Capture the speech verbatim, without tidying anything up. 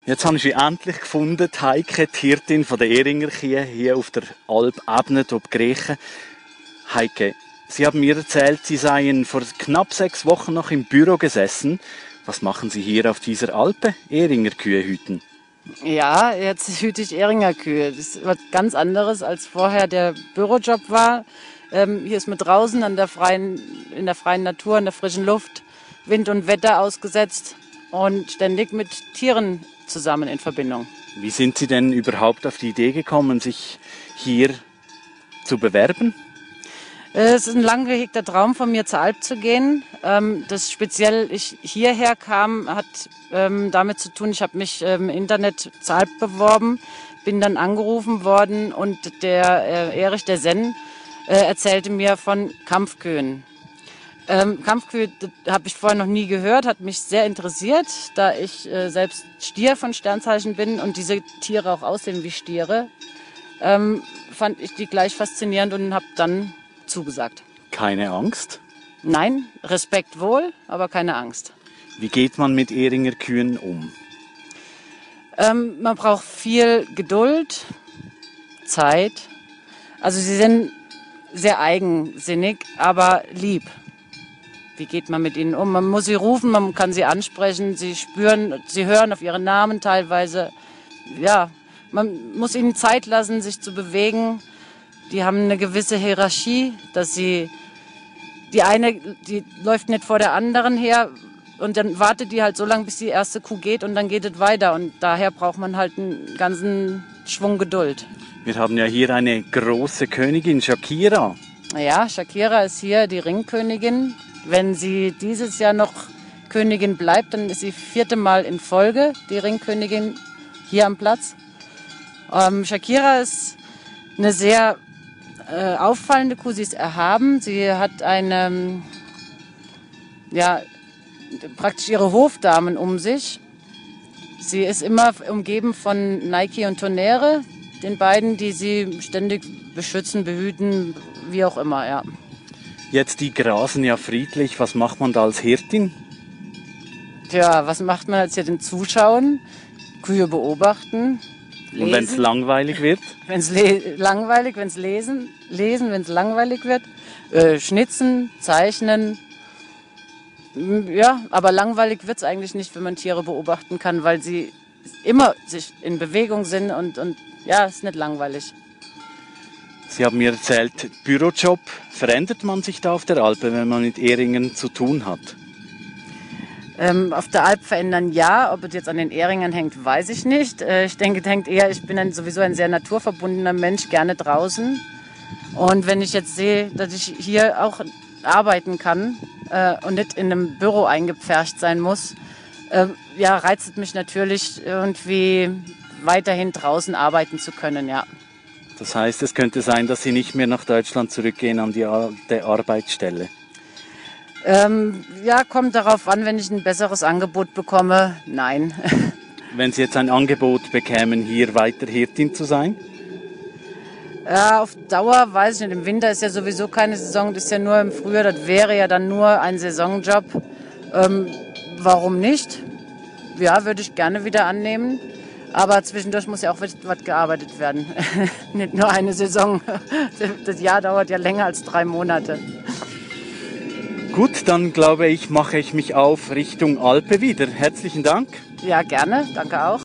Jetzt habe ich sie endlich gefunden, die Heike, die Hirtin von der Ehringer Kühe, hier auf der Alp Ebnet ob Griechen. Heike, Sie haben mir erzählt, Sie seien vor knapp sechs Wochen noch im Büro gesessen. Was machen Sie hier auf dieser Alpe? Ehringer Kühe hüten. Ja, jetzt hüte ich Ehringer Kühe. Das ist was ganz anderes, als vorher der Bürojob war. Ähm, hier ist man draußen an der freien, in der freien Natur, in der frischen Luft, Wind und Wetter ausgesetzt und ständig mit Tieren zusammen in Verbindung. Wie sind Sie denn überhaupt auf die Idee gekommen, sich hier zu bewerben? Es ist ein lang gehegter Traum von mir, zur Alp zu gehen. Ähm, dass speziell ich hierher kam, hat ähm, damit zu tun, ich habe mich im Internet zur Alp beworben, bin dann angerufen worden und der äh, Erich, der Senn, äh, erzählte mir von Kampfkühen. Ähm, Kampfkühe habe ich vorher noch nie gehört, hat mich sehr interessiert, da ich äh, selbst Stier von Sternzeichen bin und diese Tiere auch aussehen wie Stiere, ähm, fand ich die gleich faszinierend und habe dann zugesagt. Keine Angst? Nein, Respekt wohl, aber keine Angst. Wie geht man mit Ehringer Kühen um? Ähm, man braucht viel Geduld, Zeit. Also sie sind sehr eigensinnig, aber lieb. Wie geht man mit ihnen um? Man muss sie rufen, man kann sie ansprechen, sie spüren, sie hören auf ihre Namen teilweise. Ja, man muss ihnen Zeit lassen, sich zu bewegen. Die haben eine gewisse Hierarchie, dass sie, die eine, die läuft nicht vor der anderen her und dann wartet die halt so lange, bis die erste Kuh geht und dann geht es weiter. Und daher braucht man halt einen ganzen Schwung Geduld. Wir haben ja hier eine große Königin, Shakira. Ja, Shakira ist hier die Ringkönigin. Wenn sie dieses Jahr noch Königin bleibt, dann ist sie vierte Mal in Folge die Ringkönigin hier am Platz. Ähm, Shakira ist eine sehr äh, auffallende Kuh, sie ist erhaben. Sie hat eine, ja, praktisch ihre Hofdamen um sich. Sie ist immer umgeben von Nike und Tonnerre, den beiden, die sie ständig beschützen, behüten, wie auch immer, ja. Jetzt, die grasen ja friedlich. Was macht man da als Hirtin? Tja, was macht man als hier den Zuschauen? Kühe beobachten. Lesen. Und wenn es langweilig wird? Wenn es le langweilig, wenn es lesen, lesen, wenn es langweilig wird. Äh, schnitzen, zeichnen. Ja, aber langweilig wird es eigentlich nicht, wenn man Tiere beobachten kann, weil sie immer sich in Bewegung sind und, und ja, ist nicht langweilig. Sie haben mir erzählt, Bürojob. Verändert man sich da auf der Alpe, wenn man mit Ehringern zu tun hat? Ähm, auf der Alp verändern ja, ob es jetzt an den Ehringern hängt, weiß ich nicht. Äh, ich denke, es hängt eher, ich bin ein, sowieso ein sehr naturverbundener Mensch, gerne draußen. Und wenn ich jetzt sehe, dass ich hier auch arbeiten kann äh, und nicht in einem Büro eingepfercht sein muss, äh, ja, reizt es mich natürlich irgendwie weiterhin draußen arbeiten zu können, ja. Das heißt, es könnte sein, dass Sie nicht mehr nach Deutschland zurückgehen an die alte Arbeitsstelle. Ähm, ja, kommt darauf an, wenn ich ein besseres Angebot bekomme. Nein. Wenn Sie jetzt ein Angebot bekämen, hier weiter Hirtin zu sein? Ja, auf Dauer weiß ich nicht. Im Winter ist ja sowieso keine Saison, das ist ja nur im Frühjahr. Das wäre ja dann nur ein Saisonjob. Ähm, warum nicht? Ja, würde ich gerne wieder annehmen. Aber zwischendurch muss ja auch was gearbeitet werden. Nicht nur eine Saison. Das Jahr dauert ja länger als drei Monate. Gut, dann glaube ich, mache ich mich auf Richtung Alpe wieder. Herzlichen Dank. Ja, gerne. Danke auch.